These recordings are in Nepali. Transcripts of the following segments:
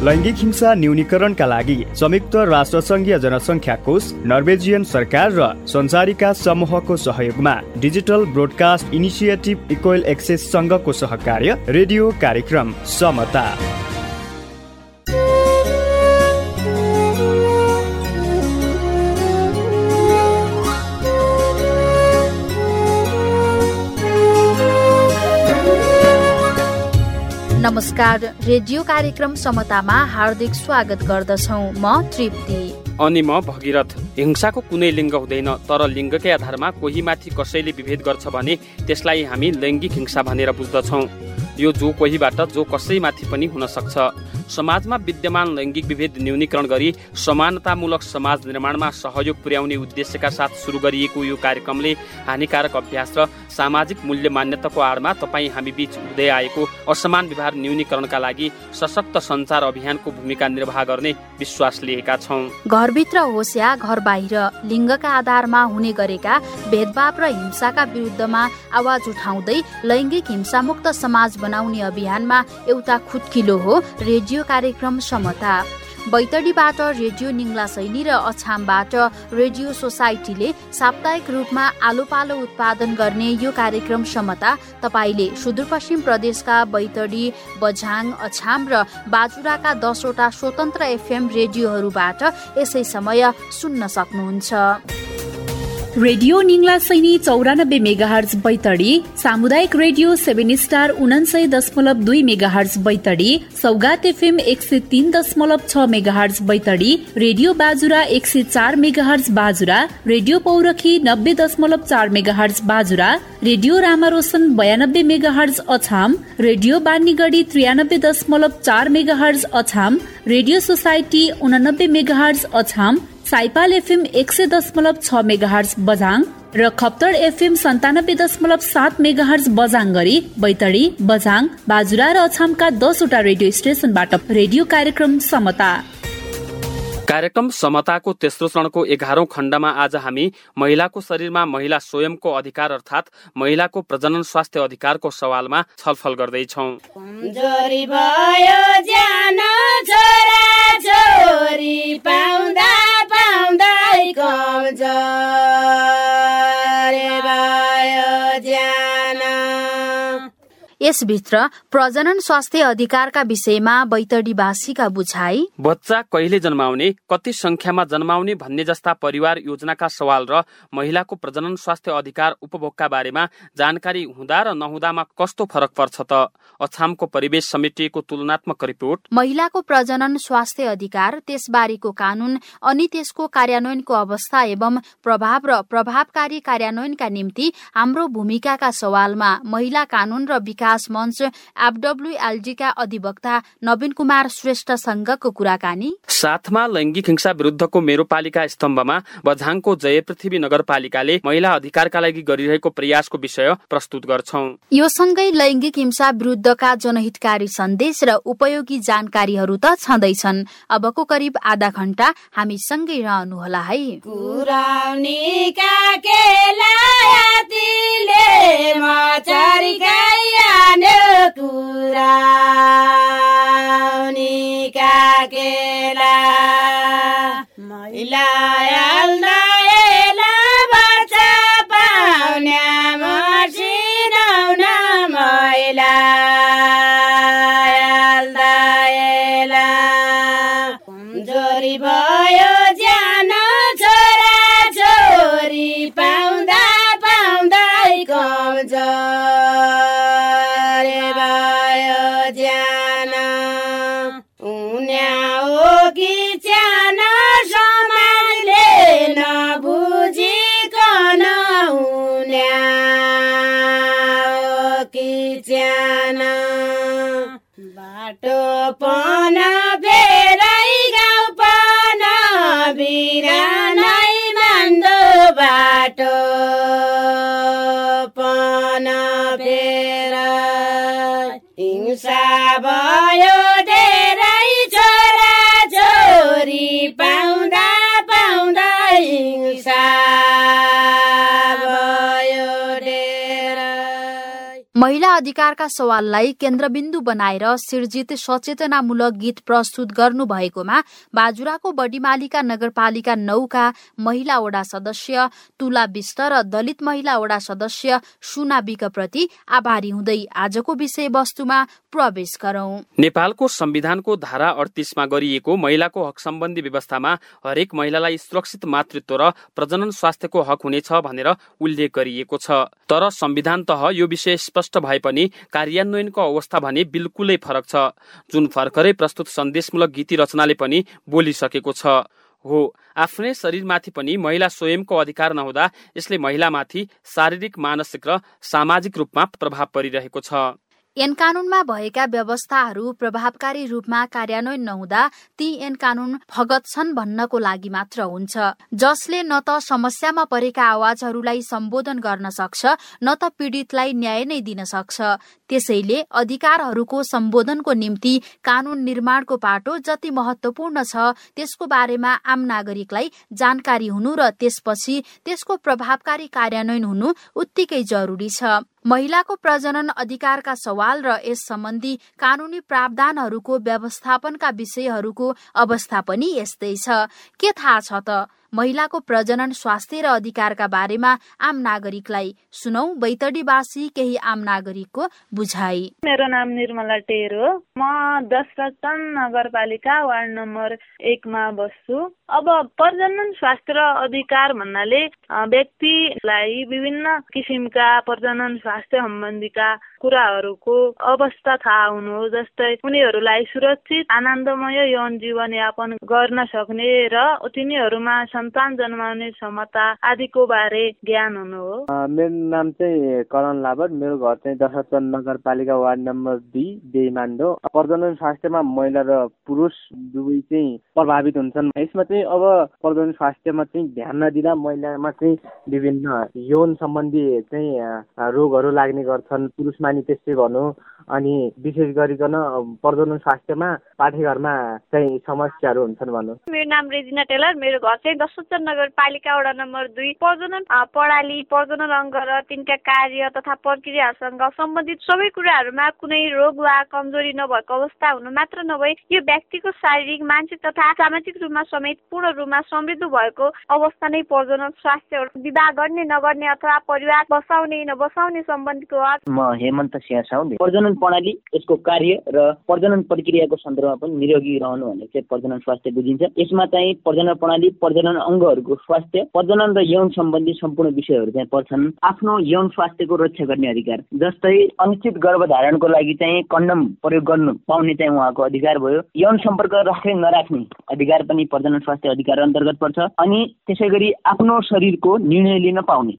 लैङ्गिक हिंसा न्यूनीकरणका लागि संयुक्त राष्ट्रसङ्घीय जनसङ्ख्या कोष, नर्वेजियन सरकार र सञ्चारिका समूहको सहयोगमा digital broadcast initiative equal access संघको सहकार्य रेडियो कार्यक्रम समता। नमस्कार, रेडियो कार्यक्रम समतामा हार्दिक स्वागत गर्दछौँ। म तृप्ति अनि म भगीरथ। हिंसाको कुनै लिङ्ग हुँदैन, तर लिङ्गकै आधारमा कोही माथि कसैले विभेद गर्छ भने त्यसलाई हामी लैङ्गिक हिंसा भनेर बुझ्दछौँ। यो जो कोहीबाट जो कसैमाथि पनि हुन सक्छ। समाजमा विद्यमान लैङ्गिक विभेद न्यूनीकरण गरी समानतामूलक समाज निर्माणमा सहयोग पुर्याउने उद्देश्यका साथ सुरु गरिएको यो कार्यक्रमले हानिकारक अभ्यास र सामाजिक मूल्य मान्यताको आडमा तपाईँ हामी बीच हुँदै आएको असमान व्यवहार न्यूनीकरणका लागि सशक्त सञ्चार अभियानको भूमिका निर्वाह गर्ने विश्वास लिएका छौँ। घरभित्र होस् या घर बाहिर लिङ्गका आधारमा हुने गरेका भेदभाव र हिंसाका विरुद्धमा आवाज उठाउँदै लैङ्गिक हिंसामुक्त समाज बनाउने अभियानमा एउटा खुट्किलो हो रेडियो कार्यक्रम समता। बैतडीबाट रेडियो निङ्ला सैनी र अछामबाट रेडियो सोसाइटीले साप्ताहिक रूपमा आलो पालो उत्पादन गर्ने यो कार्यक्रम समता तपाईँले सुदूरपश्चिम प्रदेशका बैतडी, बझाङ, अछाम र बाजुराका 10 वटा स्वतन्त्र एफएम रेडियोहरूबाट यसै समय सुन्न सक्नुहुन्छ। Radio Ninglasaini 94 megahertz Baitadi, सामुदायिक radio 7 star 99.2 megahertz Baitadi, Saugat FM 103.6 megahertz Baitadi, radio Bajura 104 megahertz Bajura, radio Paurakhi 90.4 megahertz Bajura, radio Ramaroshan 92 megahertz Achham, radio Banigadhi 93.4 megahertz Achham, radio society 89 megahertz Achham, Saipal FM 100.6 megahertz Bajhang र खप्तड एफएम 97.7 मेगाहर्ज बझाङ गरी बैतडी, बझाङ, बाजुरा र अछामका 10 वटा रेडियो स्टेशनबाट रेडियो कार्यक्रम समता। कार्यक्रम समताको तेस्रो चरणको 11औं खण्डमा आज हामी महिलाको शरीरमा महिला स्वयंको अधिकार अर्थात् महिलाको प्रजनन स्वास्थ्य अधिकारको सवालमा छलफल गर्दैछौँ। यसभित्र प्रजनन स्वास्थ्य अधिकारका विषयमा बैतडीवासीका बुझाइ, बच्चा कहिले जन्माउने, कति संख्यामा जन्माउने भन्ने जस्ता परिवार योजनाका सवाल र महिलाको प्रजनन स्वास्थ्य अधिकार उपभोगका बारेमा जानकारी हुँदा र नहुँदामा कस्तो फरक पर्छ त? अछामको परिवेश समितिको तुलनात्मक रिपोर्ट, महिलाको प्रजनन स्वास्थ्य अधिकार, त्यसबारेको कानून अनि त्यसको कार्यान्वयनको अवस्था एवं प्रभाव र प्रभावकारी कार्यान्वयनका निम्ति हाम्रो भूमिकाका सवालमा महिला कानून र विकास मञ्च एफडब्ल्यूएलडी का अधिवक्ता नवीन कुमार श्रेष्ठसँगको कुराकानी, साथमा लैङ्गिक हिंसा विरुद्धको मेरो पालिका स्तम्भमा बझाङको जय पृथ्वी नगरपालिकाले महिला अधिकारका लागि गरिरहेको प्रयासको विषय प्रस्तुत गर्छौं। यो सँगै लैङ्गिक हिंसा विरुद्धका जनहितकारी सन्देश र उपयोगी जानकारीहरू त छँदैछन्। अबको करिब आधा घण्टा हामी सँगै रहनुहोला है। महिला अधिकारका सवाललाई केन्द्रबिन्दु बनाएर सिर्जित सचेतनामूलक गीत प्रस्तुत गर्नु भएकोमा बाजुराको बडीमालिका नगरपालिका 9 का महिला वडा सदस्य तुला बिष्ट र दलित महिला वडा सदस्य सुना बिक प्रति आभारी हुँदै आजको विषयवस्तुमा प्रवेश गरौं। नेपालको संविधानको धारा 38 मा गरिएको महिलाको हक सम्बन्धी व्यवस्थामा हरेक महिलालाई सुरक्षित मातृत्व र प्रजनन स्वास्थ्यको हक हुनेछ भनेर उल्लेख गरिएको छ। तर संविधान तह यो विषय स्पष्ट भए पनि कार्यान्वयनको अवस्था भने बिल्कुलै फरक छ, जुन भर्खरै प्रस्तुत सन्देशमूलक गीति रचनाले पनि बोलिसकेको छ। हो, आफ्नै शरीरमाथि पनि महिला स्वयंको अधिकार नहुँदा यसले महिलामाथि शारीरिक, मानसिक र सामाजिक रूपमा प्रभाव परिरहेको छ। ऐन कानूनमा भएका व्यवस्थाहरू प्रभावकारी रूपमा कार्यान्वयन नहुँदा ती ऐन कानून फगत छन् भन्नको लागि मात्र हुन्छ, जसले न त समस्यामा परेका आवाजहरूलाई सम्बोधन गर्न सक्छ न त पीडितलाई न्याय नै दिन सक्छ। त्यसैले अधिकारहरूको सम्बोधनको निम्ति कानून निर्माणको पाटो जति महत्वपूर्ण छ त्यसको बारेमा आम नागरिकलाई जानकारी हुनु र त्यसपछि त्यसको प्रभावकारी कार्यान्वयन हुनु उत्तिकै जरुरी छ। महिलाको प्रजनन अधिकारका सवाल र यस सम्बन्धी कानूनी प्रावधानहरूको व्यवस्थापनका विषयहरूको अवस्था पनि यस्तै छ। के थाहा छ त महिलाको प्रजनन स्वास्थ्य र अधिकारका बारेमा आम नागरिकलाई? सुनौ बैतडीवासी केही आम नागरिकको बुझाइ। मेरो नाम निर्मला टेर हो। म 10 रतन नगरपालिका वार्ड नम्बर 1 मा बस्छु। अब प्रजनन स्वास्थ्य र अधिकार भन्नाले व्यक्तिलाई विभिन्न किसिमका प्रजनन स्वास्थ्य सम्बन्धीका कुराहरूको अवस्था थाहा हुनु हो, जस्तै उनीहरूलाई सुरक्षित आनन्दमय यौन जीवन यापन गर्न सक्ने र तिनीहरूमा सन्तान जन्माउने क्षमता आदिको बारे ज्ञान हुनु हो। मेरो नाम चाहिँ करण लाबर। मेरो घर चाहिँ 10 रतन नगरपालिका वार्ड नम्बर 2 बेइमान्डो। प्रजनन स्वास्थ्यमा महिला र पुरुष दुवै चाहिँ प्रभावित हुन्छन्। यसमा चाहिँ अब प्रजनन स्वास्थ्यमा चाहिँ ध्यान नदिँदा महिलामा चाहिँ विभिन्न यौन सम्बन्धी चाहिँ रोगहरू लाग्ने गर्छन्, पुरुषमा नि त्यस्तै गर्नु। अनि विशेष गरिकन प्रजनन स्वास्थ्यमा पाठेघरमा चाहिँ समस्याहरू हुन्छन् भन्नु। मेरो नाम रेजिना टेलर। मेरो घर चाहिँ 10 रतन नगरपालिका वडा नम्बर 2। प्रजनन प्रणाली, प्रजनन अङ्ग र तिनका कार्य तथा प्रक्रियासँग सम्बन्धित सबै कुराहरूमा कुनै रोग वा कमजोरी नभएको अवस्था हुनु मात्र नभई यो व्यक्तिको शारीरिक, मानसिक तथा सामाजिक रूपमा समेत पूर्ण रूपमा समृद्ध भएको अवस्था नै प्रजनन स्वास्थ्य हो। विवाह गर्ने नगर्ने अथवा परिवार बसाउने नबसाउने सम्बन्धीको हक। म हेमन्त सिंह साउदी। प्रजनन प्रणाली, यसको कार्य र प्रजनन प्रक्रियाको सन्दर्भमा पनि निरोगी रहनु भन्ने चाहिँ प्रजनन स्वास्थ्य बुझिन्छ। यसमा चाहिँ प्रजनन प्रणाली, प्रजनन अङ्गहरूको स्वास्थ्य, प्रजनन र यौन सम्बन्धी सम्पूर्ण विषयहरू चाहिँ पर्छन्। आफ्नो यौन स्वास्थ्यको रक्षा गर्ने अधिकार, जस्तै अनिश्चित गर्भधारणको लागि चाहिँ कन्डम प्रयोग गर्नु पाउने चाहिँ उहाँको अधिकार भयो। यौन सम्पर्क राख्ने नराख्ने अधिकार पनि प्रजनन स्वास्थ्य अधिकार अन्तर्गत पर्छ। अनि त्यसै गरी आफ्नो शरीरको निर्णय लिन पाउने।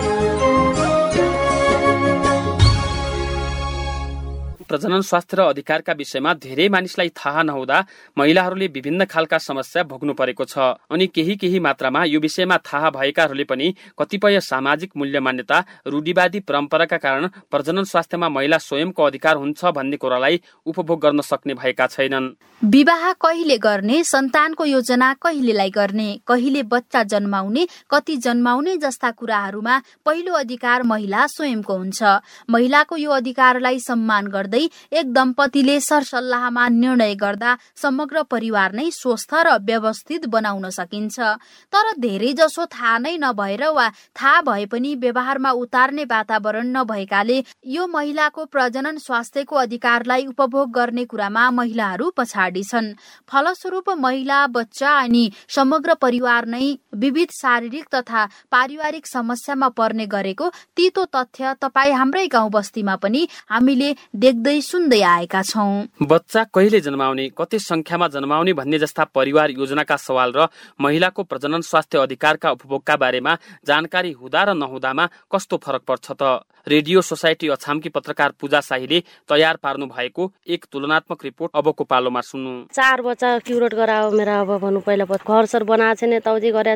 प्रजनन स्वास्थ्य र अधिकारका विषयमा धेरै मानिसलाई थाहा नहुँदा महिलाहरूले विभिन्न खालका समस्या भोग्नु परेको छ। अनि केही मात्रामा यो विषयमा थाहा भएकाहरूले पनि कतिपय सामाजिक मूल्य मान्यता, रूढिवादी परम्पराका कारण प्रजनन स्वास्थ्यमा महिला स्वयंको अधिकार हुन्छ भन्ने कुरालाई उपभोग गर्न सक्ने भएका छैनन्। विवाह कहिले गर्ने, सन्तानको योजना कहिलेलाई गर्ने, कहिले बच्चा जन्माउने, कति जन्माउने जस्ता कुराहरूमा पहिलो अधिकार महिला स्वयंको हुन्छ। महिलाको यो अधिकारलाई सम्मान गर्दै एक दम्पतिले सरसल्लाहमा निर्णय गर्दा समग्र परिवार नै स्वस्थ र व्यवस्थित बनाउन सकिन्छ। तर धेरै जसो थाहा नै नभएर वा थाहा भए पनि व्यवहारमा उतार्ने वातावरण नभएकाले यो महिलाको प्रजनन स्वास्थ्यको अधिकारलाई उपभोग गर्ने कुरामा महिलाहरू पछाडि छन्। फलस्वरूप महिला, बच्चा अनि समग्र परिवार नै विविध शारीरिक तथा पारिवारिक समस्यामा पर्ने गरेको तीतो तथ्य तपाई हाम्रै गाउँ बस्तीमा पनि हामीले देख्दै सुन्दै आएका छौं। बच्चा कहिले जन्माउने, कति संख्यामा जन्माउने भन्ने जस्ता परिवार योजनाका सवाल र महिलाको प्रजनन स्वास्थ्य अधिकारका उपभोगका बारेमा जानकारी हुँदा र नहुँदामा कस्तो फरक पर्छ त? रेडियो सोसाइटी अछामकी पत्रकार पूजा शाहीले तयार पार्नु भएको एक तुलनात्मक रिपोर्ट अबको पालोमा सुन्नु। 4 बच्चा क्युरेट गराओ मेरा अब भन्नु पहिला घरसर बनाएको छैन, तौजी गरेको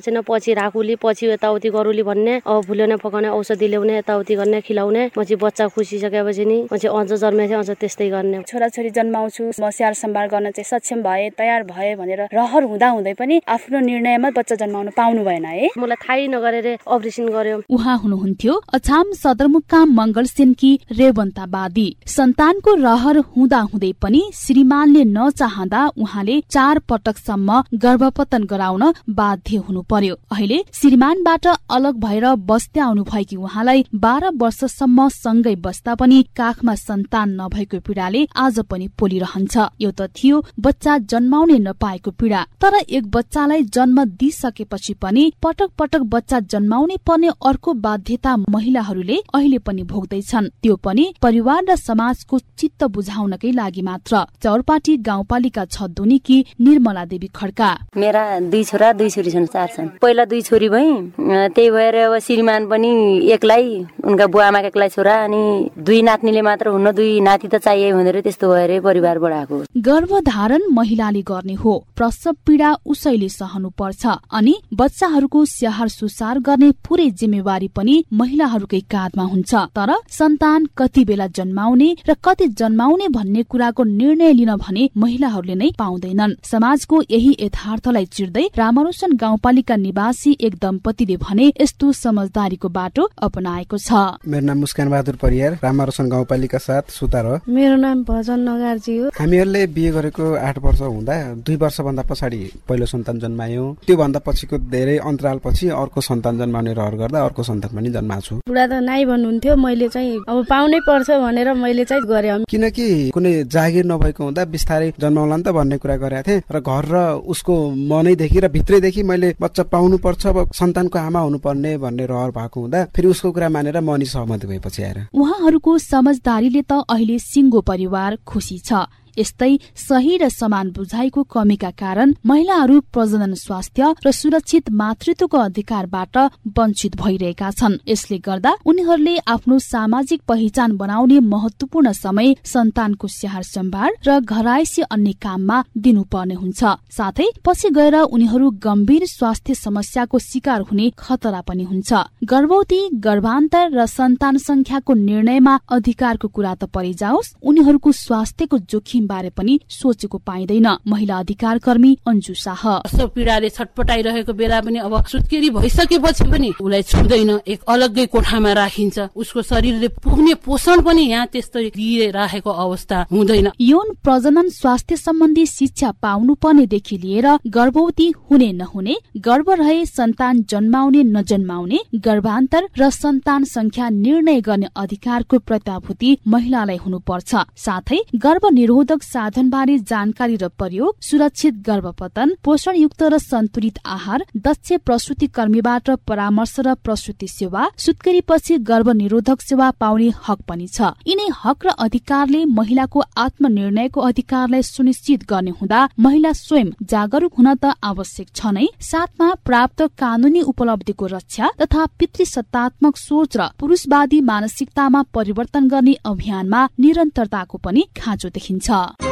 छैन। पछि राखुली, पछि यताउति गरुली भन्ने, अब भुल्याउने पकाउने औषधि ल्याउने, यताउति गर्ने, खिलाउने, पछि बच्चा खुसिसकेपछि नि पछि अझ जन्मेछ अझ त्यस्तै गर्ने। छोराछोरी जन्माउँछु, म स्याहार सम्भाल गर्न चाहिँ सक्षम भए, तयार भए भनेर रहर हुँदा हुँदै पनि आफ्नो निर्णयमा बच्चा जन्माउन पाउनु भएन है। मलाई थाहै नगरेर अपरेसन गर्यो। उहाँ हुनुहुन्थ्यो अछाम सदरमुकाम मंगलसेनकी रेवन्तावादी। सन्तानको रहर हुँदा हुँदै पनि श्रीमानले नचाहँदा उहाँले 4 पटकसम्म गर्भपतन गराउन बाध्य हुनु पर्यो। अहिले श्रीमानबाट अलग भएर बस्दै आउनु भएकी उहाँलाई 12 वर्षसम्म सँगै बस्दा पनि काखमा सन्तान नभएको पीडाले आज पनि पोलिरहन्छ। एउटा थियो बच्चा जन्माउने नपाएको पीडा, तर एक बच्चालाई जन्म दिइसकेपछि पनि पटक पटक बच्चा जन्माउनै पर्ने अर्को बाध्यता महिलाहरूले अहिले पनि भोग्दैछन्, त्यो पनि परिवार र समाजको चित्त बुझाउनकै लागि मात्र। चौरपाटी गाउँपालिका 6 दुनीकी निर्मला देवी खड्का। मेरा 2 छोरा 2 छोरी छन्, 4 छन्। पहिला 2 छोरी भई, त्यही भएर अब श्रीमान पनि एक्लै, उनका बुवा आमा एक्लै छोरा, अनि 2 नातिनीले मात्र हुन्न, 2 नाति त चाहिए भनेर त्यस्तो भएर परिवार बढाएको। गर्भधारण महिलाले गर्ने हो, प्रसव पीडा उसैले सहनु पर्छ अनि बच्चाहरूको स्याहार सुसार गर्ने पूरै जिम्मेवारी पनि महिलाहरूकै काँधमा हुन्छ। तर सन्तान कति बेला जन्माउने र कति जन्माउने भन्ने कुराको निर्णय लिन भने महिलाहरूले नै पाउँदैनन्। समाजको यही यथार्थलाई चिर्दै रामरोशन गाउँपालिका निवासी एक दम्पतिले भने यस्तो समझदारीको बाटो अपनाएको छ। मेरो नाम मुस्कान बहादुर परियार, रामरोशन गाउँपालिका 7 सुतार हो। मेरो नाम भजन नगार्जी हो। हामीहरूले बिहे गरेको 8 वर्ष हुँदा 2 वर्षभन्दा पछाडि पहिलो सन्तान जन्मायो। त्यो भन्दा पछिको धेरै अन्तरालपछि अर्को सन्तान जन्माउने रहर गर्दा अर्को सन्तान पनि जन्माछु। बुढा त नाइ भन्नुहुन्थ्यो, मैले चाहिँ अब पाउनै पर्छ भनेर मैले चाहिँ गरे। किनकि कुनै जागिर नभएको हुँदा बिस्तारै जन्माउला नि त भन्ने कुरा गरेका थिएँ र घर र उसको मनैदेखि र भित्रैदेखि मैले बच्चा पाउनु पर्छ, अब सन्तानको आमा हुनुपर्ने भन्ने रहर भएको हुँदा फेरि उसको कुरा मानेर म नि सहमति भएपछि आएर। उहाँहरूको समझदारीले त अहिले सिङ्गो परिवार खुसी छ। यस्तै सही र समान बुझाइको कमीका कारण महिलाहरू प्रजनन स्वास्थ्य र सुरक्षित मातृत्वको अधिकारबाट वञ्चित भइरहेका छन्। यसले गर्दा उनीहरूले आफ्नो सामाजिक पहिचान बनाउने महत्वपूर्ण समय सन्तानको स्याहार सम्भार र घरायसी अन्य काममा दिनुपर्ने हुन्छ। साथै पछि गएर उनीहरू गम्भीर स्वास्थ्य समस्याको शिकार हुने खतरा पनि हुन्छ। गर्भवती, गर्भान्तर र सन्तान संख्याको निर्णयमा अधिकारको कुरा त परिजाओस्, उनीहरूको स्वास्थ्यको जोखिम बारे पनि सोचेको पाइँदैन। महिला अधिकार कर्मी अन्जु शाह। प्रसव पीडाले छटपटाइरहेको बेला पनि अब सुत्केरी भइसकेपछि पनि उसलाई छुँदैन, एक अलग्गै कोठामा राखिन्छ। उसको शरीरले पुग्ने पोषण पनि यहाँ त्यस्तै दिइराखेको अवस्था हुँदैन। यौन प्रजनन स्वास्थ्य सम्बन्धी शिक्षा पाउनुपर्नेदेखि लिएर गर्भवती हुने नहुने, गर्भ रहे सन्तान जन्माउने नजन्माउने, गर्भान्तर र सन्तान संख्या निर्णय गर्ने अधिकारको प्रत्याभूति महिलालाई हुनुपर्छ। साथै गर्भ निरोधक साधनबारे जानकारी र प्रयोग, सुरक्षित गर्भपतन, पोषणयुक्त र सन्तुलित आहार, दक्ष प्रसुति कर्मीबाट परामर्श र प्रसुति सेवा, सुत्केरीपछि गर्भ निरोधक सेवा पाउने हक पनि छ। यिनै हक र अधिकारले महिलाको आत्मनिर्णयको अधिकारलाई सुनिश्चित गर्ने हुँदा महिला स्वयं जागरूक हुन त आवश्यक छ नै, साथमा प्राप्त कानूनी उपलब्धिको रक्षा तथा पितृसत्तात्मक सोच र पुरुषवादी मानसिकतामा परिवर्तन गर्ने अभियानमा निरन्तरताको पनि खाँचो देखिन्छ।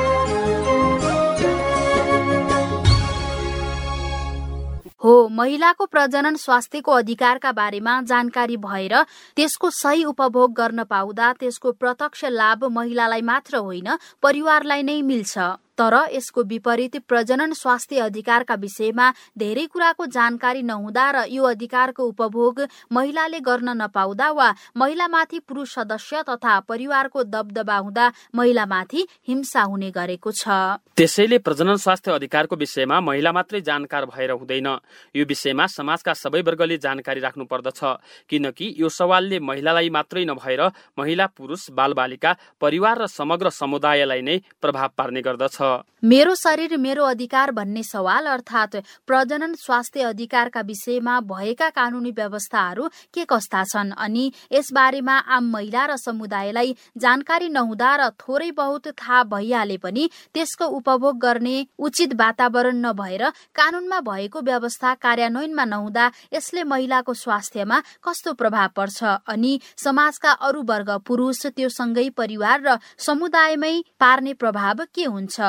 हो, महिलाको प्रजनन स्वास्थ्यको अधिकारका बारेमा जानकारी भएर त्यसको सही उपभोग गर्न पाउँदा त्यसको प्रत्यक्ष लाभ महिलालाई मात्र होइन परिवारलाई नै मिल्छ। तर यसको विपरीत प्रजनन स्वास्थ्य अधिकारका विषयमा धेरै कुराको जानकारी नहुँदा र यो अधिकारको उपभोग महिलाले गर्न नपाउँदा वा महिलामाथि पुरुष सदस्य तथा परिवारको दबदबा हुँदा महिलामाथि हिंसा हुने गरेको छ। त्यसैले प्रजनन स्वास्थ्य अधिकारको विषयमा महिला मात्रै जानकार भएर हुँदैन। यो विषयमा समाजका सबै वर्गले जानकारी राख्नु पर्दछ, किनकि यो सवालले महिलालाई मात्रै नभएर महिला, पुरुष, बालबालिका, परिवार र समग्र समुदायलाई नै प्रभाव पार्ने गर्दछ। मेरो शरीर मेरो अधिकार भन्ने सवाल अर्थात् प्रजनन स्वास्थ्य अधिकारका विषयमा भएका कानूनी व्यवस्थाहरू के कस्ता छन् अनि यसबारेमा आम महिला र समुदायलाई जानकारी नहुँदा र थोरै बहुत थाहा भइहाले पनि त्यसको उपभोग गर्ने उचित वातावरण नभएर कानूनमा भएको व्यवस्था कार्यान्वयनमा नहुँदा यसले महिलाको स्वास्थ्यमा कस्तो प्रभाव पर्छ अनि समाजका अरू वर्ग, पुरुष, त्यो सँगै परिवार र समुदायमै पार्ने प्रभाव के हुन्छ?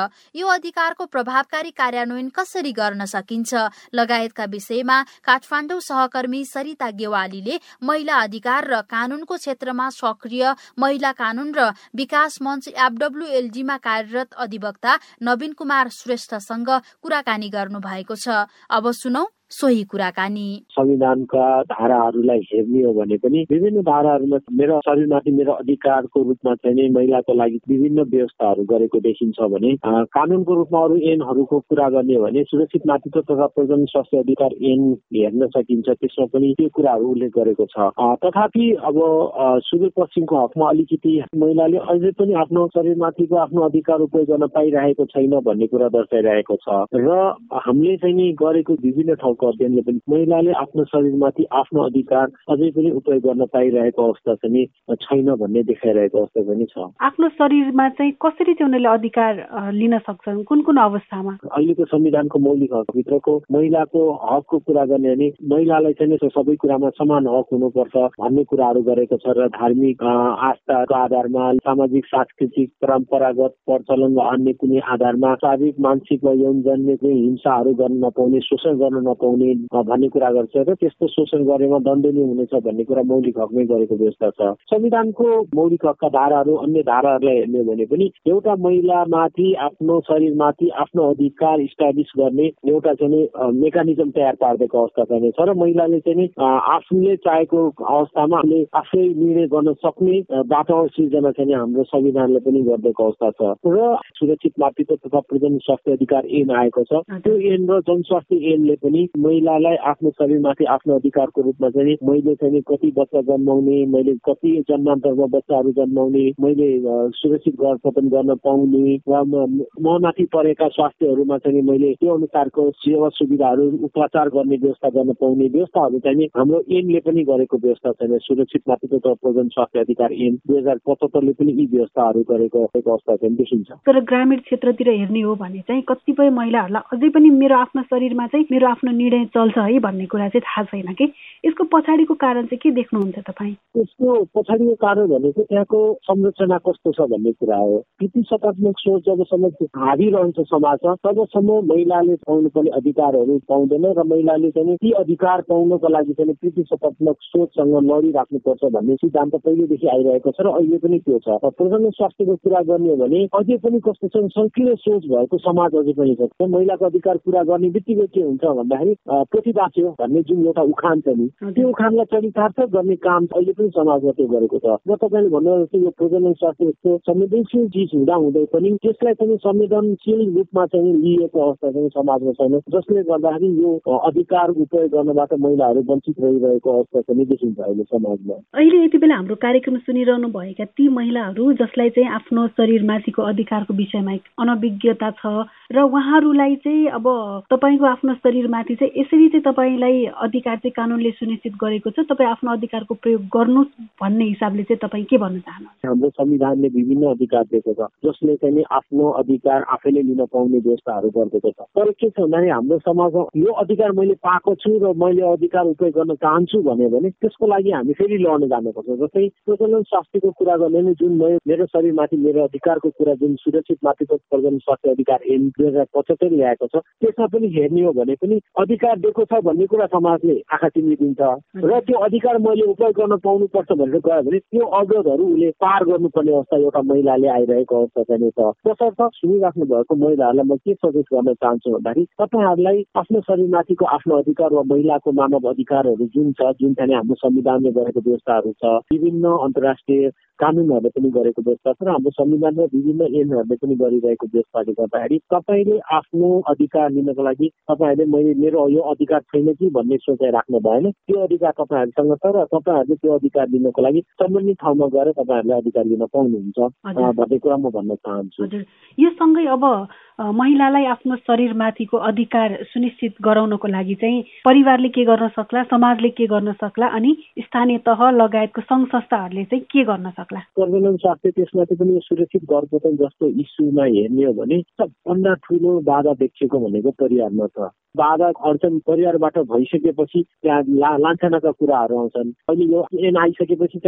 यो अधिकारको प्रभावकारी कार्यान्वयन कसरी गर्न सकिन्छ लगायतका विषयमा काठमाडौँ सहकर्मी सरिता गेवालीले महिला अधिकार र कानूनको क्षेत्रमा सक्रिय महिला कानून र विकास मञ्च FWLG-मा कार्यरत अधिवक्ता नवीन कुमार श्रेष्ठसँग कुराकानी गर्नु भएको छ। अब सुनौ सोही कुराकानी। संविधानका धाराहरूलाई हेर्ने हो भने पनि विभिन्न धाराहरूमा मेरो शरीरमाथि मेरो अधिकारको रूपमा चाहिँ महिलाको लागि विभिन्न व्यवस्थाहरू गरेको देखिन्छ भने कानूनको रूपमा अरू ऐनहरूको कुरा गर्ने हो भने सुरक्षित मातृत्व तथा प्रजनन स्वास्थ्य अधिकार ऐन हेर्न सकिन्छ, त्यसमा पनि त्यो कुराहरू उल्लेख गरेको छ। तथापि अब सुदूरपश्चिमको हकमा अलिकति महिलाले अझै पनि आफ्नो शरीरमाथिको आफ्नो अधिकार उपयोग गर्न पाइरहेको छैन भन्ने कुरा दर्शाइरहेको छ र हामीले चाहिँ गरेको विभिन्न अध्ययनले पनि महिलाले आफ्नो शरीरमाथि आफ्नो अधिकार अझै पनि उपयोग गर्न पाइरहेको अवस्था चाहिँ छैन भन्ने देखाइरहेको अवस्था पनि छ। आफ्नो शरीरमा चाहिँ कसरी चाहिँ उनीहरूले अधिकार लिन सक्छन्, कुन कुन अवस्थामा? अहिलेको संविधानको मौलिक हकभित्रको महिलाको हकको कुरा गर्ने भने महिलालाई चाहिँ सबै कुरामा समान हक हुनुपर्छ भन्ने कुराहरू गरेको छ र धार्मिक आस्थाको आधारमा सामाजिक सांस्कृतिक परम्परागत प्रचलन वा अन्य कुनै आधारमा शारीरिक मानसिक वा यौनजन्य हिंसाहरू गर्न नपाउने, शोषण गर्न नपाउने भन्ने कुरा गर्छ र त्यस्तो शोषण गरेमा दण्डनीय हुनेछ भन्ने कुरा मौलिक हकमै गरेको व्यवस्था छ। संविधानको मौलिक हकका धाराहरू अन्य धाराहरूलाई हेर्ने भने पनि एउटा महिलामाथि आफ्नो शरीरमाथि आफ्नो अधिकार इस्टाब्लिस गर्ने एउटा चाहिँ मेकानिजम तयार पारिदिएको अवस्था चाहिँ छ र महिलाले चाहिँ आफूले चाहेको अवस्थामा आफै निर्णय गर्न सक्ने वातावरण सिर्जना चाहिँ हाम्रो संविधानले पनि गरिदिएको अवस्था छ र सुरक्षित मातृत्व तथा प्रजनन स्वास्थ्य अधिकार ऐन आएको छ। त्यो ऐन र जनस्वास्थ्य ऐनले पनि महिलालाई आफ्नो शरीरमाथि आफ्नो अधिकारको रूपमा चाहिँ मैले चाहिँ कति बच्चा जन्माउने, मैले कति जन्मान्तरमा बच्चाहरू जन्माउने, मैले सुरक्षित गर्भपतन गर्न पाउने वा ममाथि परेका स्वास्थ्यहरूमा चाहिँ मैले त्यो अनुसारको सेवा सुविधाहरू उपचार गर्ने व्यवस्था गर्न पाउने व्यवस्थाहरू चाहिँ हाम्रो ऐनले पनि गरेको व्यवस्था छैन। सुरक्षित मातृत्व तथा प्रजनन स्वास्थ्य अधिकार ऐन 2075ले पनि यी व्यवस्थाहरू गरेको अवस्था चाहिँ देखिन्छ। तर ग्रामीण क्षेत्रतिर हेर्ने हो भने चाहिँ कतिपय महिलाहरूलाई अझै पनि मेरो आफ्नो शरीरमा चाहिँ मेरो आफ्नो निर्णय चल्छ है भन्ने कुरा चाहिँ थाहा छैन कि यसको पछाडिको कारण चाहिँ के देख्नुहुन्छ तपाईँ? यसको पछाडिको कारण भनेको त्यहाँको संरचना कस्तो छ भन्ने कुरा हो। प्रतिशतात्मक सोच जबसम्म हावी रहन्छ समाजमा तबसम्म महिलाले पाउनुपर्ने अधिकारहरू पाउँदैन र महिलाले चाहिँ ती अधिकार पाउनको लागि चाहिँ प्रतिशतात्मक सोचसँग लडिराख्नुपर्छ भन्ने सिद्धान्त पहिलेदेखि आइरहेको छ र अहिले पनि त्यो छ। प्रजनन स्वास्थ्यको कुरा गर्ने हो भने अझै पनि कस्तो छ संकीर्ण सोच भएको समाज अझै पनि छ। महिलाको अधिकार कुरा गर्ने बित्तिकै के हुन्छ भन्दाखेरि प्रतिबाच्यो भन्ने जुन एउटा उखान छ नि त्यो उखानलाई चरितार्थ गर्ने काम अहिले पनि समाजमा त्यो गरेको छ। र तपाईँले भन्नुभयो जस्तो यो प्रजनन स्वास्थ्यको संवेदनशील चिज हुँदा हुँदै पनि त्यसलाई चाहिँ संवेदनशील रूपमा चाहिँ लिएको अवस्था चाहिँ समाजमा छैन, जसले गर्दाखेरि यो अधिकार उपयोग गर्नबाट महिलाहरू वञ्चित रहिरहेको अवस्था पनि देखिन्छ अहिले समाजमा। अहिले यति बेला हाम्रो कार्यक्रम सुनिरहनु भएका ती महिलाहरू जसलाई चाहिँ आफ्नो शरीरमाथिको अधिकारको विषयमा अनभिज्ञता छ र उहाँहरूलाई चाहिँ अब तपाईँको आफ्नो शरीरमाथि चाहिँ यसरी चाहिँ तपाईँलाई अधिकार चाहिँ कानुनले सुनिश्चित गरेको छ, तपाईँ आफ्नो अधिकारको प्रयोग गर्नुहोस् भन्ने हिसाबले चाहिँ तपाईँ के भन्न चाहनुहुन्छ? हाम्रो संविधानले विभिन्न अधिकार दिएको छ जसले चाहिँ आफ्नो अधिकार आफैले लिन पाउने व्यवस्थाहरू गरिदिएको छ। तर के छ भन्दाखेरि हाम्रो समाजमा यो अधिकार मैले पाएको छु र मैले अधिकार उपयोग गर्न चाहन्छु भने त्यसको लागि हामी फेरि लड्न जानुपर्छ। जस्तै प्रजनन स्वास्थ्यको कुरा गर्ने जुन मेरो शरीरमाथि मेरो अधिकारको कुरा जुन सुरक्षित मातृत्व प्रजनन स्वास्थ्य अधिकार ऐन 2075 ल्याएको छ त्यसमा पनि हेर्ने हो भने पनि अधिकार दिएको छ भन्ने कुरा समाजले आँखा चिम्लिदिन्छ र त्यो अधिकार मैले उपयोग गर्न पाउनुपर्छ भनेर गयो भने त्यो अवरोधहरू उसले पार गर्नुपर्ने अवस्था एउटा महिलाले आइरहेको अवस्था चाहिँ छ। तसर्थ सुनिराख्नु भएको महिलाहरूलाई म के सजेस्ट गर्न चाहन्छु भन्दाखेरि तपाईँहरूलाई आफ्नो शरीरमाथिको आफ्नो अधिकार वा महिलाको मानव अधिकारहरू जुन छ जुन चाहिँ हाम्रो संविधानले गरेको व्यवस्थाहरू छ, विभिन्न अन्तर्राष्ट्रिय कानुनहरूले पनि गरेको व्यवस्था छ र हाम्रो संविधानमा विभिन्न ऐनहरूले पनि गरिरहेको व्यवस्थाले गर्दाखेरि तपाईँले आफ्नो अधिकार लिनको लागि तपाईँहरूले मैले मेरो यो अधिकार छैन कि भन्ने सोचाइ राख्नु भएन। त्यो अधिकार तपाईँहरूसँग छ र तपाईँहरूले त्यो अधिकार लिनको लागि सम्बन्धित ठाउँमा गएर तपाईँहरूले अधिकार लिन पाउनुहुन्छ भन्ने कुरा म भन्न चाहन्छु। यो सँगै अब महिलालाई आफ्नो शरीरमाथिको अधिकार सुनिश्चित गराउनको लागि चाहिँ परिवारले के गर्न सक्ला, समाजले के गर्न सक्ला अनि स्थानीय तह लगायतको सङ्घ संस्थाहरूले चाहिँ के गर्न सक्ला? प्रजनन स्वास्थ्य त्यसमाथि पनि सुरक्षित गर्भपतन जस्तो इस्युमा हेर्ने हो भने सबभन्दा ठुलो बाधा देखिएको भनेको परिवारमा छ। बाधा अडचन परिवारबाट भइसकेपछि त्यहाँ लान्छनाका कुराहरू आउँछन्। अहिले यो ऐन आइसकेपछि चाहिँ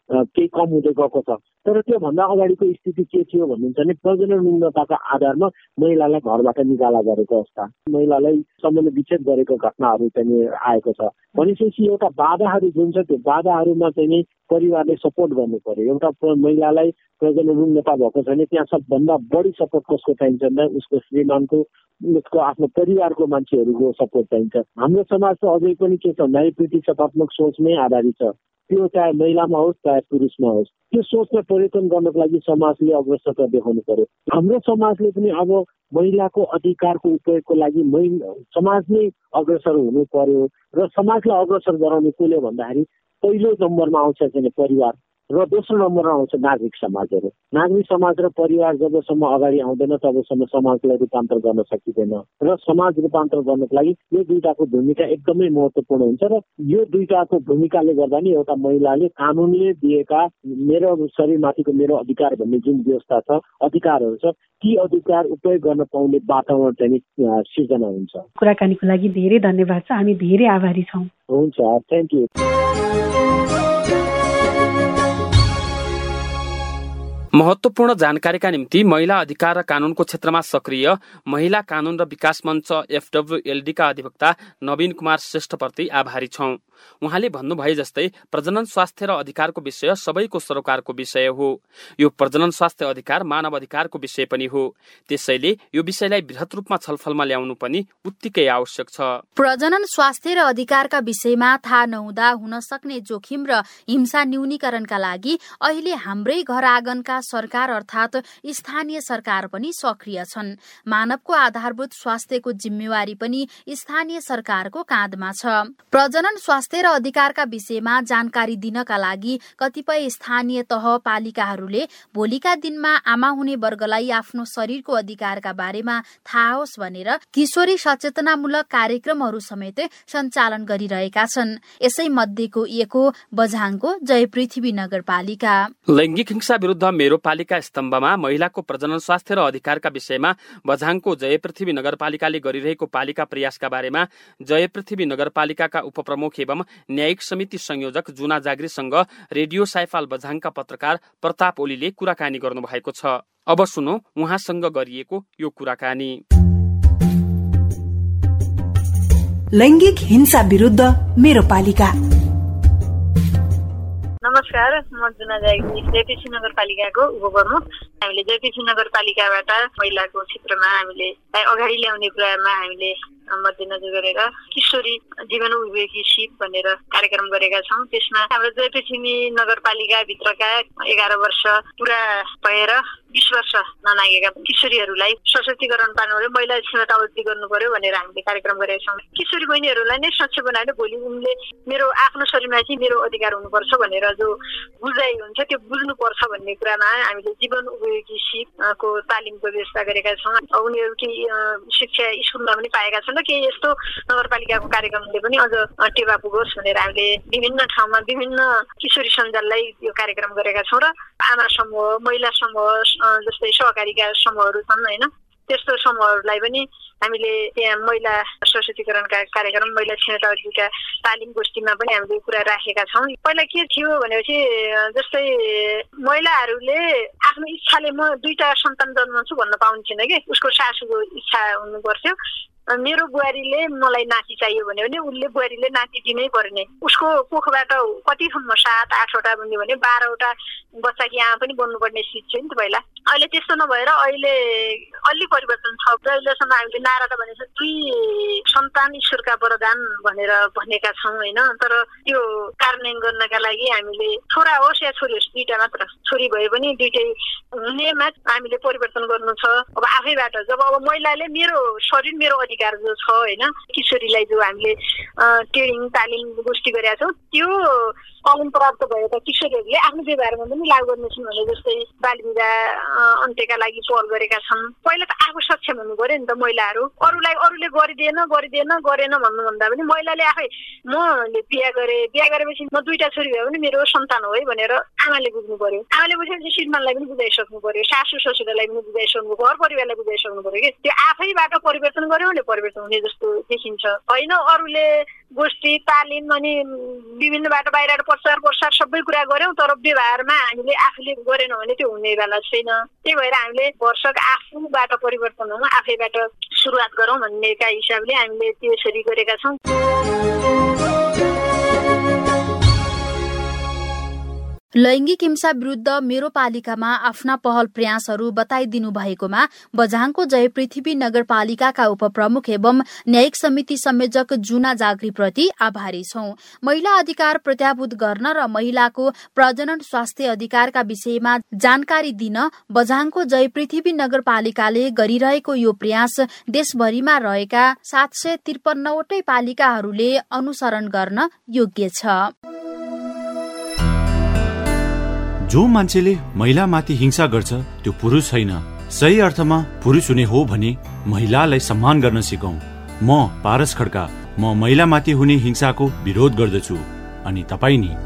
केही कम हुँदै गएको छ। तर त्योभन्दा अगाडिको स्थिति के थियो भन्नुहुन्छ भने प्रजनन न्यूनताको आधारमा महिलालाई घरबाट निकाला गरेको अवस्था, महिलालाई सम्बन्ध विच्छेद गरेको घटनाहरू चाहिँ आएको छ। भनेपछि एउटा बाधाहरू जुन छ त्यो बाधाहरूमा चाहिँ परिवारले सपोर्ट गर्नु पर्यो। एउटा महिलालाई प्रजनन न्यूनता भएको छ भने त्यहाँ सबभन्दा बढी सपोर्ट कसको चाहिन्छ भने उसको श्रीमानको, उसको आफ्नो परिवारको मान्छेहरूको सपोर्ट चाहिन्छ। हाम्रो समाज त अझै पनि के छ भन्दाखेरि प्रतिशतात्मक सोचमै आधारित छ, त्यो चाहे महिलामा होस् चाहे पुरुषमा होस्। त्यो सोचलाई परिवर्तन गर्नको लागि समाजले अग्रसरता देखाउनु पर्यो। हाम्रो समाजले पनि अब महिलाको अधिकारको उपयोगको लागि समाज नै अग्रसर हुनु पर्यो र समाजलाई अग्रसर गराउने कसले भन्दाखेरि पहिलो नम्बरमा आउँछ चाहिँ परिवार र दोस्रो नम्बरमा आउँछ नागरिक समाजहरू। नागरिक समाज र परिवार जबसम्म अगाडि आउँदैन तबसम्म समाजलाई रूपान्तर गर्न सकिँदैन र समाज रूपान्तर गर्नको लागि यो दुईटाको भूमिका एकदमै महत्त्वपूर्ण हुन्छ र यो दुईटाको भूमिकाले गर्दा नि एउटा महिलाले कानुनले दिएका मेरो शरीरमाथिको मेरो अधिकार भन्ने जुन व्यवस्था छ, अधिकारहरू छ, ती अधिकार उपयोग गर्न पाउने वातावरण चाहिँ सिर्जना हुन्छ। कुराकानीको लागि धेरै धन्यवाद छ, हामी धेरै आभारी छौँ। हुन्छ, थ्याङ्क यू। महत्त्वपूर्ण जानकारीका निम्ति महिला अधिकार र कानूनको क्षेत्रमा सक्रिय महिला कानून र विकास मञ्च FWLD का अधिवक्ता नवीन कुमार श्रेष्ठप्रति आभारी छौं। उहाँले भन्नुभए जस्तै प्रजनन स्वास्थ्य र अधिकारको विषय सबैको सरोकारको विषय हो। यो प्रजनन स्वास्थ्य अधिकार मानव अधिकारको विषय पनि हो। त्यसैले यो विषयलाई बृहत रूपमा छलफलमा ल्याउनु पनि उत्तिकै आवश्यक छ। प्रजनन स्वास्थ्य र अधिकारका विषयमा थाहा नहुँदा हुन सक्ने जोखिम र हिंसा न्यूनीकरणका लागि अहिले हाम्रै घर आँगनका सरकार अर्थात स्थानीय सरकार पनि सक्रिय छन्। मानवको आधारभूत स्वास्थ्यको जिम्मेवारी पनि स्थानीय सरकारको काँधमा छ। प्रजनन स्वास्थ्य र अधिकारका विषयमा जानकारी दिनका लागि कतिपय स्थानीय तह पालिकाहरूले भोलिका दिनमा आमा हुने वर्गलाई आफ्नो शरीरको अधिकारका बारेमा थाहा होस् भनेर किशोरी सचेतनामूलक कार्यक्रमहरू समेत सञ्चालन गरिरहेका छन्। यसै मध्येको एक हो बझाङको जय पृथ्वी नगरपालिका। लैंगिक हिंसा विरुद्ध मेरो पालिका स्तम्भमा महिलाको प्रजनन स्वास्थ्य र अधिकारका विषयमा बझाङको जय पृथ्वी नगरपालिकाले गरिरहेको पालिका प्रयासका बारेमा जय पृथ्वी नगरपालिकाका उपप्रमुख एवं न्यायिक समिति संयोजक जुना जाग्रीसँग रेडियो साइफाल बझाङका पत्रकार प्रताप ओलीले कुराकानी गर्नुभएको छ। अब सुनौ उहाँसँग गरिएको यो कुराकानी। लैंगिक हिंसा विरुद्ध मेरो पालिका। नमस्कार, म जुना जाग्री जयपृथ्वी नगरपालिकाको उपप्रमुख। हामीले जयपृथ्वी नगरपालिकाबाट महिलाको क्षेत्रमा हामीले अगाडि ल्याउने कुरामा हामीले मध्यनजर गरेर किशोरी जीवन उपयोगी सिप भनेर कार्यक्रम गरेका छौँ। त्यसमा हाम्रो जयपृथ्वी नगरपालिकाभित्रका 11 वर्ष पुरा भएर 20 वर्ष ननागेका किशोरीहरूलाई सशक्तिकरण पार्नु पर्यो, महिला क्षमतावृद्धि गर्नु पर्यो भनेर हामीले कार्यक्रम गरेका छौँ। किशोरी बहिनीहरूलाई नै सक्षम बनाएर भोलि उनले मेरो आफ्नो शरीरमाथि मेरो अधिकार हुनुपर्छ भनेर जो बुझाइ हुन्छ त्यो बुझ्नुपर्छ भन्ने कुरामा हामीले जीवन उपयोगी सिपको तालिमको व्यवस्था गरेका छौँ। उनीहरू केही शिक्षा स्कुलमा पनि पाएका छन् र केही यस्तो नगरपालिकाको कार्यक्रमले पनि अझ टेवा पुगोस् भनेर हामीले विभिन्न ठाउँमा विभिन्न किशोरी सञ्जाललाई यो कार्यक्रम गरेका छौँ र आमा समूह, महिला समूह जस्तै सहकारीका समूहहरू छन् होइन, त्यस्तो समूहहरूलाई पनि हामीले त्यहाँ महिला सशक्तिकरणका कार्यक्रम, महिला क्षमतावृद्धिका तालिम गोष्ठीमा पनि हामीले कुरा राखेका छौँ। पहिला के थियो भनेपछि जस्तै महिलाहरूले आफ्नो इच्छाले म 2टा सन्तान जन्माउँछु भन्न पाउँछिन कि उसको सासूको इच्छा हुनु पर्थ्यो। मेरो बुहारीले मलाई नाति चाहियो भने उसले बुहारीले नाति दिनै पर्ने। उसको कोखबाट कतिसम्म 7-8वटा बन्यो भने 12वटा बच्चाकी आमा पनि बन्नुपर्ने सिट थियो नि त पहिला। अहिले त्यस्तो नभएर अहिले अलि परिवर्तन छ। अहिलेसम्म हामीले नारा त भनेको 2 सन्तान ईश्वरका वरदान भनेर भनेका छौँ होइन, तर त्यो कार्यान्वयन गर्नका लागि हामीले छोरा होस् या छोरी होस् 2टा मात्र, छोरी भए पनि 2टै हुनेमा हामीले परिवर्तन गर्नु छ। अब आफैबाट जब अब महिलाले मेरो शरीर मेरो अधिकार जो छ होइन, किशोरीलाई जो हामीले ट्रेनिङ तालिम गोष्ठी गरेका छौँ त्यो तालिम प्राप्त भएका किशोरीहरूले आफ्नो व्यवहारमा पनि लागू गर्नेछन् भने जस्तै बाल विवाह अन्त्यका लागि पहल गरेका छन्। पहिला त आफू सक्षम हुनु पर्यो नि त महिलाहरू। अरूले गरिदिएन भन्नुभन्दा पनि महिलाले आफै मैले बिहा गरेपछि म 2टा छोरी भयो भने मेरो सन्तान हो है भनेर आमाले बुझ्नु पर्यो। आमाले बुझेपछि श्रीमानलाई पनि बुझाइसक्नु पर्यो, सासू ससुरालाई पनि बुझाइसक्नु, घर परिवारलाई बुझाइसक्नु पर्यो कि त्यो आफैबाट परिवर्तन गर्यो भने परिवर्तन हुने जस्तो देखिन्छ। होइन अरूले गोष्ठी तालिम अनि विभिन्नबाट बाहिर प्रचार प्रसार सबै कुरा गर्यौं, तर व्यवहारमा हामीले आफूले गरेनौँ भने त्यो हुने बेला छैन। त्यही भएर हामीले वर्षक आफूबाट परिवर्तन हुन आफैबाट सुरुवात गरौँ भन्नेका हिसाबले हामीले त्यसरी गरेका छौँ। लैङ्गिक हिंसा विरुद्ध मेरो पालिकामा आफ्ना पहल प्रयासहरू बताइदिनु भएकोमा बझाङको जय पृथ्वी नगरपालिकाका उपप्रमुख एवं न्यायिक समिति संयोजक जुना जागरीप्रति आभारी छौं। महिला अधिकार प्रत्याभूत गर्न र महिलाको प्रजनन स्वास्थ्य अधिकारका विषयमा जानकारी दिन बझाङको जय पृथ्वी नगरपालिकाले गरिरहेको यो प्रयास देशभरिमा रहेका 753वटै पालिकाहरूले अनुसरण गर्न योग्य छ। जो मान्छेले महिलामाथि हिंसा गर्छ त्यो पुरुष छैन। सही अर्थमा पुरुष हुने हो भने महिलालाई सम्मान गर्न सिकौं। म पारस खड्का, म महिलामाथि हुने हिंसाको विरोध गर्दछु। अनि तपाई नि?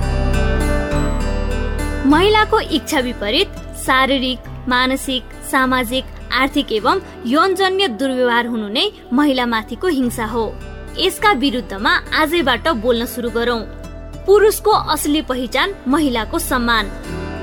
महिलाको इच्छा विपरीत शारीरिक, मानसिक, सामाजिक, आर्थिक एवं यौनजन्य दुर्व्यवहार हुनु नै महिलामाथिको हिंसा हो। यसका विरुद्धमा आजैबाट बोल्न सुरु गरौं। पुरुषको असली पहिचान महिलाको सम्मान।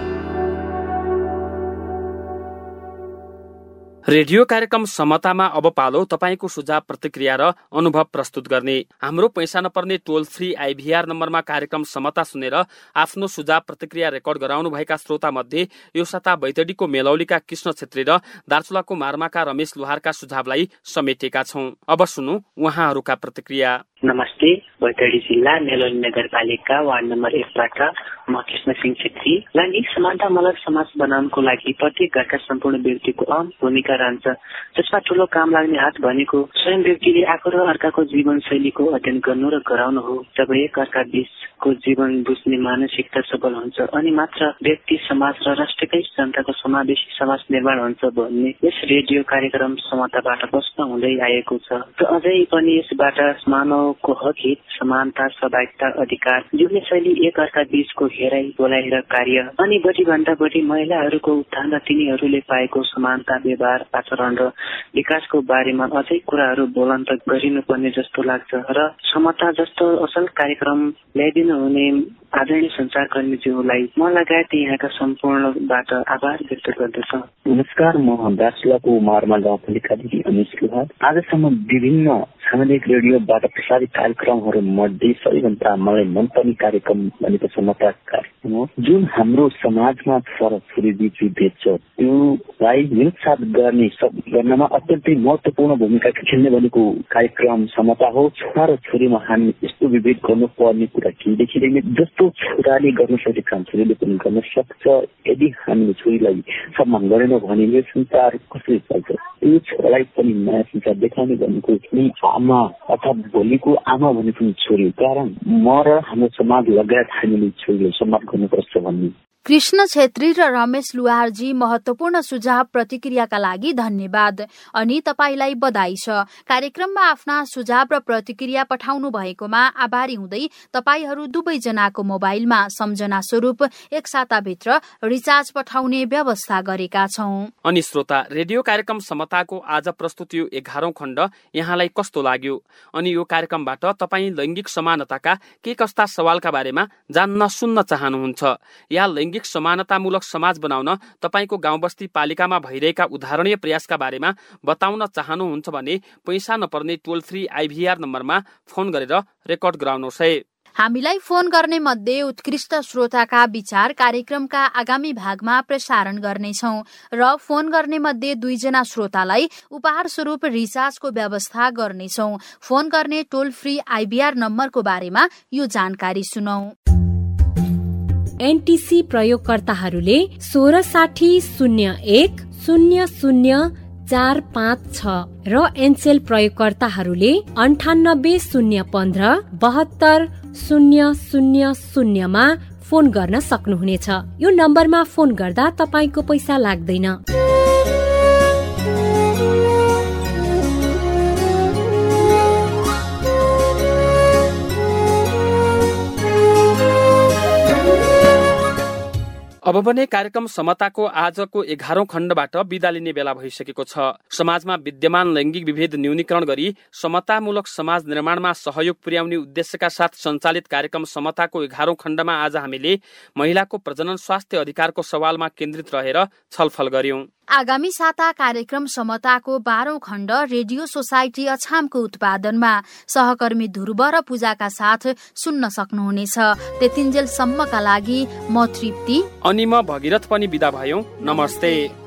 रेडियो कार्यक्रम समतामा अब पालो तपाईको सुझाव प्रतिक्रिया र अनुभव प्रस्तुत गर्ने। हाम्रो पैसा नपर्ने टोल फ्री आइभीआर नम्बरमा कार्यक्रम समता सुनेर आफ्नो सुझाव प्रतिक्रिया रेकर्ड गराउनु भएका श्रोता मध्ये यो साता बैतडीको मेलौलीका कृष्ण छेत्री र दार्चुलाको मार्माका रमेश लोहारका सुझावलाई समेटेका छौं। अब सुनौ उहाँहरूका प्रतिक्रिया। नमस्ते, बैतडी जिल्ला मेलौली नगरपालिका वार्ड नम्बर 1बाट म कृष्ण सिंह छेत्री। लैङ्गिक समानतामूलक समाज बनाउनको लागि प्रत्येक घरका सम्पूर्ण व्यक्तिको अहम भूमिका रहन्छ, जसमा ठूलो काम लाग्ने हात भनेको स्वयं व्यक्तिले आफू र अर्काको जीवन शैलीको अध्ययन गर्नु र गराउनु हो। जब एक अर्का बीचको जीवन बुझ्ने मानसिकता सबल हुन्छ अनि मात्र व्यक्ति, समाज र राष्ट्रकै जनताको समावेशी समाज निर्माण हुन्छ भन्ने यस रेडियो कार्यक्रम समताबाट प्रश्न हुँदै आएको छ। र अझै पनि यसबाट मानवको हक, हित, समानता, सहभागिता, अधिकार, जीवन शैली, एक अर्का बीचको हेराई बोलाइ र कार्य अनि बढीभन्दा बढी महिलाहरूको उत्थान र तिनीहरूले पाएको समानता, व्यवहार, आचरण र विकासको बारेमा अझै कुराहरू बोलन्त गरिनुपर्ने जस्तो लाग्छ। र समता जस्तो असल कार्यक्रम ल्याइदिनु हुने आदरणीय संचारकर्मीज्यूलाई म लगायत यहाँका सम्पूर्णबाट आभार व्यक्त गर्दछु। नमस्कार, म दार्चुलाको मार्मा गाउँपालिकादेखि अनिश लोहार। आजसम्म विभिन्न सामाजिक रेडियोबाट प्रसारित कार्यक्रमहरू मध्ये सबैभन्दा मलाई मनपर्ने कार्यक्रम भनेको समता कार्यक्रम हो, जुन हाम्रो समाजमा छोराछोरी बीच भेद छ त्योलाई हिंसात गर्नमा अत्यन्तै महत्वपूर्ण भूमिका खेल्ने भनेको कार्यक्रम समता हो। छोरा र छोरीमा हामी यस्तो विभेद गर्नुपर्ने कुरा केही देखिँदैन। जस्तो छोराले गर्न सक्ने काम छोरीले पनि गर्न सक्छ। यदि हामीले छोरीलाई सम्मान गरेनौँ भने यो संसार कसरी चल्छ? यो छोरालाई पनि नयाँ संसार देखाउने भनेको आमा अर्थात् भोलिको आमा भने पनि छोरी हो। कारण म र हाम्रो समाज लगायत हामीले छोरीलाई सम्मान गर्नुपर्छ भन्ने। कृष्ण छेत्री र रमेश लुहारजी, महत्वपूर्ण सुझाव प्रतिक्रियाका लागि धन्यवाद अनि तपाईलाई बधाई छ। कार्यक्रममा आफ्ना सुझाव र प्रतिक्रिया पठाउनु भएकोमा आभारी हुँदै तपाईहरू दुवैजनाको मोबाइलमा सम्झना स्वरूप एक साताभित्र रिचार्ज पठाउने व्यवस्था गरेका छौं। अनि श्रोता, रेडियो कार्यक्रम समताको आज प्रस्तुत यो 11औं खण्ड यहाँलाई कस्तो लाग्यो? अनि यो कार्यक्रमबाट तपाई लैङ्गिक समानताका के कस्ता सवालका बारेमा जान्न सुन्न चाहनुहुन्छ या लैङ्गिक समानतामूलक समाज बनाउन तपाईको गाउँ बस्ती पालिकामा भइरहेका उदाहरणीय प्रयासका बारेमा बताउन चाहनुहुन्छ भने पैसा नपर्ने टोल फ्री आइभीआर नम्बरमा फोन गरेर रेकर्ड गराउनुहोस् है। हामीलाई फोन गर्ने मध्ये उत्कृष्ट श्रोताका विचार कार्यक्रमका आगामी भागमा प्रसारण गर्नेछौं र फोन गर्ने मध्ये 2 जना श्रोतालाई उपहार स्वरूप रिचार्जको व्यवस्था गर्नेछौं। फोन गर्ने टोल फ्री आइभीआर नम्बरको बारेमा यो जानकारी सुनौ। एनटीसी प्रयोगकर्ताहरूले 1660100456 र एनसेल प्रयोगकर्ताहरूले 9801572000 मा फोन गर्न सक्नुहुनेछ। यो नम्बरमा फोन गर्दा तपाईको पैसा लाग्दैन। अब भने कार्यक्रम समताको आजको 11औं खण्डबाट बिदा लिने बेला भइसकेको छ। समाजमा विद्यमान लैंगिक विभेद न्यूनीकरण गरी समतामूलक समाज निर्माणमा सहयोग पुर्याउने उद्देश्यका साथ सञ्चालित कार्यक्रम समताको 11औं खण्डमा आज हामीले महिलाको प्रजनन स्वास्थ्य अधिकारको सवालमा केन्द्रित रहेर छलफल गर्यौं। आगामी साता कार्यक्रम समताको 12औं खण्ड रेडियो सोसाइटी अछामको उत्पादनमा सहकर्मी ध्रुव र पूजाका साथ सुन्न सक्नुहुनेछ। त्यतिन्जेलसम्मका लागि म तृप्ति अनि म भगीरथ पनि बिदा भयौं। नमस्ते।